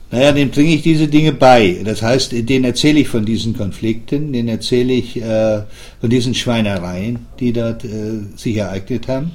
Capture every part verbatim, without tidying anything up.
Naja, dem bringe ich diese Dinge bei. Das heißt, denen erzähle ich von diesen Konflikten, denen erzähle ich äh, von diesen Schweinereien, die dort äh, sich ereignet haben.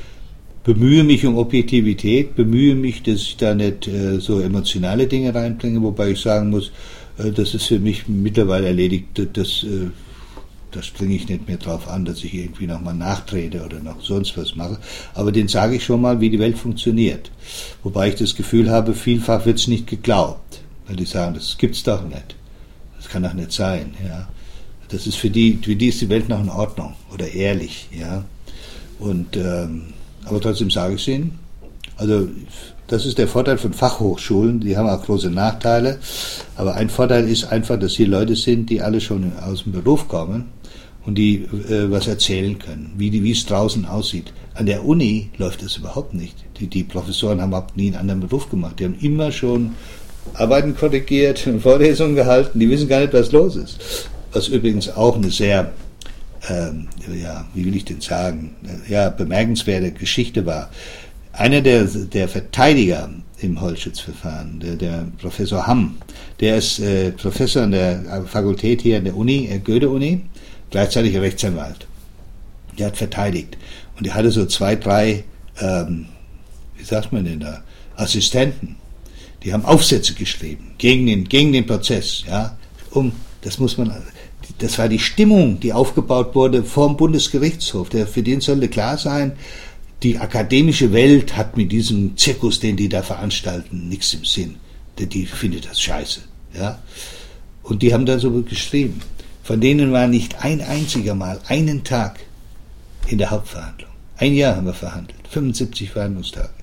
Bemühe mich um Objektivität, bemühe mich, dass ich da nicht äh, so emotionale Dinge reinbringe, wobei ich sagen muss, äh, das ist für mich mittlerweile erledigt, das, äh, das springe ich nicht mehr drauf an, dass ich irgendwie nochmal nachtrete oder noch sonst was mache. Aber denen sage ich schon mal, wie die Welt funktioniert. Wobei ich das Gefühl habe, vielfach wird es nicht geglaubt, weil die sagen, das gibt's doch nicht. Das kann doch nicht sein, ja. Das ist für die, für die ist die Welt noch in Ordnung oder ehrlich, ja. Und ähm, aber trotzdem sage ich es Ihnen. Also das ist der Vorteil von Fachhochschulen, die haben auch große Nachteile, aber ein Vorteil ist einfach, dass hier Leute sind, die alle schon aus dem Beruf kommen und die äh, was erzählen können, wie die, wie es draußen aussieht. An der Uni läuft das überhaupt nicht. Die, die Professoren haben überhaupt nie einen anderen Beruf gemacht. Die haben immer schon Arbeiten korrigiert, Vorlesungen gehalten, die wissen gar nicht, was los ist. Was übrigens auch eine sehr Ähm, ja, wie will ich denn sagen, ja, bemerkenswerte Geschichte war. Einer der, der Verteidiger im Holzschütz-Verfahren, der, der Professor Hamm, der ist äh, Professor an der Fakultät hier an der Uni, äh, Goethe-Uni, gleichzeitig Rechtsanwalt. Der hat verteidigt. Und er hatte so zwei, drei, ähm, wie sagt man denn da, Assistenten. Die haben Aufsätze geschrieben gegen den, gegen den Prozess, ja, um, das muss man, das war die Stimmung, die aufgebaut wurde vor dem Bundesgerichtshof. Der, für den sollte klar sein, die akademische Welt hat mit diesem Zirkus, den die da veranstalten, nichts im Sinn. Die, die findet das scheiße. Ja? Und die haben da so geschrieben. Von denen war nicht ein einziger Mal einen Tag in der Hauptverhandlung. Ein Jahr haben wir verhandelt, fünfundsiebzig Verhandlungstage.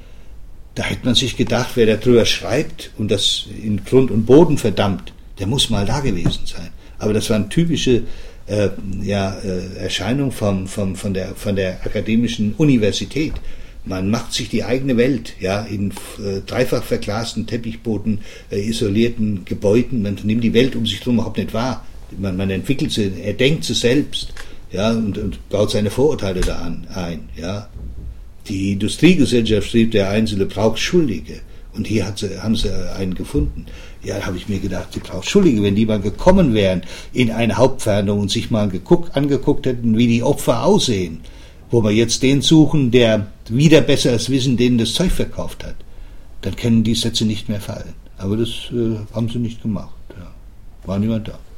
Da hätte man sich gedacht, wer da drüber schreibt und das in Grund und Boden verdammt, der muss mal da gewesen sein. Aber das war eine typische äh, ja, äh, Erscheinung vom, vom, von, der, von der akademischen Universität. Man macht sich die eigene Welt, ja, in äh, dreifach verglasten Teppichboden, äh, isolierten Gebäuden. Man nimmt die Welt um sich herum überhaupt nicht wahr. Man, man entwickelt sie, er denkt sie selbst, ja, und, und baut seine Vorurteile da an, ein, ja. Die Industriegesellschaft schrieb, der Einzelne braucht Schuldige. Und hier hat sie, haben sie einen gefunden. Ja, da habe ich mir gedacht, sie braucht Schuldige, wenn die mal gekommen wären in eine Hauptverhandlung und sich mal geguckt, angeguckt hätten, wie die Opfer aussehen, wo wir jetzt den suchen, der wieder besseres Wissen denen das Zeug verkauft hat, dann können die Sätze nicht mehr fallen. Aber das äh, haben sie nicht gemacht. Ja. War niemand da.